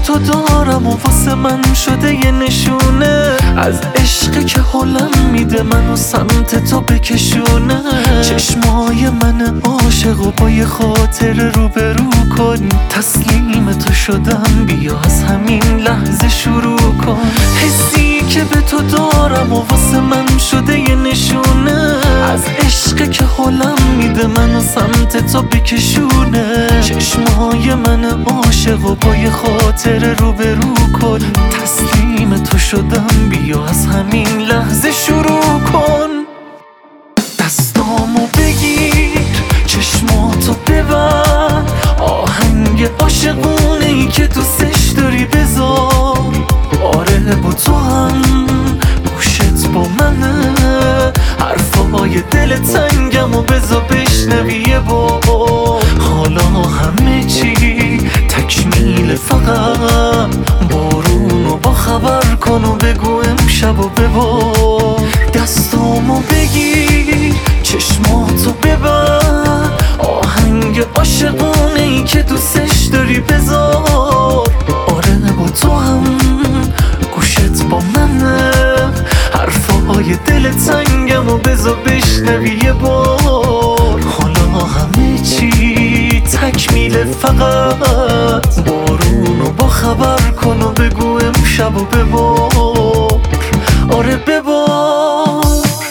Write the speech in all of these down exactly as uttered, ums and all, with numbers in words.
تو دارم و واسه من شده یه نشونه از عشق که حالم میده منو سمت تو بکشونه. چشمای من عاشق و با یه خاطر روبرو کن، تسلیم تو شدم بیا از همین لحظه شروع کن. حسی که به تو دارم و واسه من شده یه نشونه از عشق که حالم میده منو سمت تو بکشونه. چشمای من عاشق و با یه خاطر روبرو کن، تسلیم تو شدم بیا از همین لحظه شروع کن. دستامو بگیر چشماتو ببر، آهنگ عاشقونه ای که دوستش داری بذار. آره با تو هم گوشت با منه، حرفای دل تنگم و بذار بشنوی یه بار. حالا همه چی تکمیل، فقط بارونو با خبر کن و بگو امشب و ببار. دستامو بگیر چشماتو ببر، آهنگ عاشقونه ای که دوستش داری بذار. آره با تو هم گوشت با منه، حرفای دل تنگم و بذار بشنوی یه بار. حالا همه چی تکمیل، فقط بارونو با خبر کن و بگو امشب و ببار. آره ببار.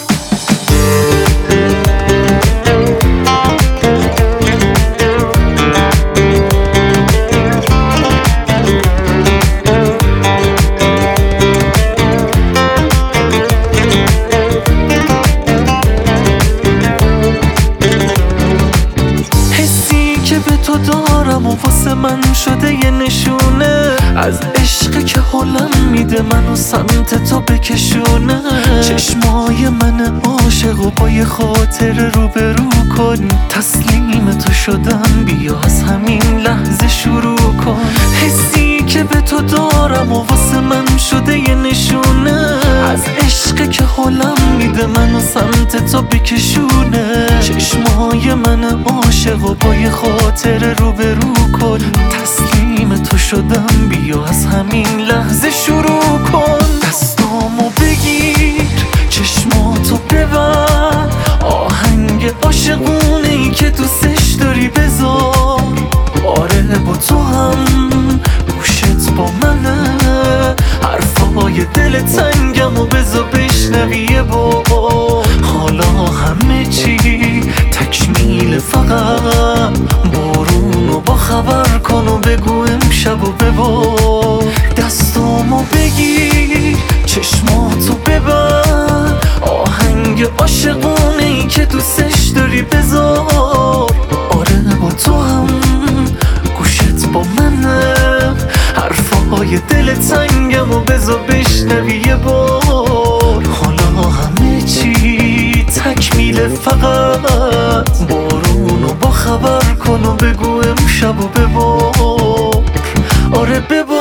دارم و واسه من شده یه نشونه از عشق که حالم میده منو سمت تو بکشونه. چشمای من عاشق و با یه خاطر روبرو کن، تسلیم تو شدم بیا از همین لحظه شروع کن. حسی که به تو دارم و واسه من شده یه نشونه از عشق که حالم میده منو سمت تو بکشونه. چشمای من عاشق و با یه خاطر روبرو کن، تسلیم تو شدم بیا از همین لحظه شروع کن. دستامو بگیر چشماتو ببر، آهنگ عاشقونه ای که دوستش داری بذار. آره با تو هم گوشت با منه، حرفای دل تنگم و بذار بشنوی یه بار. حالا همه چی تکمیل، فقط بارونو با خبر کن و بگو امشب و ببار. دستامو بگیر چشماتو ببر، آهنگ عاشقونه ای که دوستش داری بذار. آره با تو هم گوشت با منه، حرفای دل تنگم و بذار بشنوی یه بار. حالا همه چی تکمیل، فقط بارونو با خبر کن و بگو امشب و ببار. آره ببار.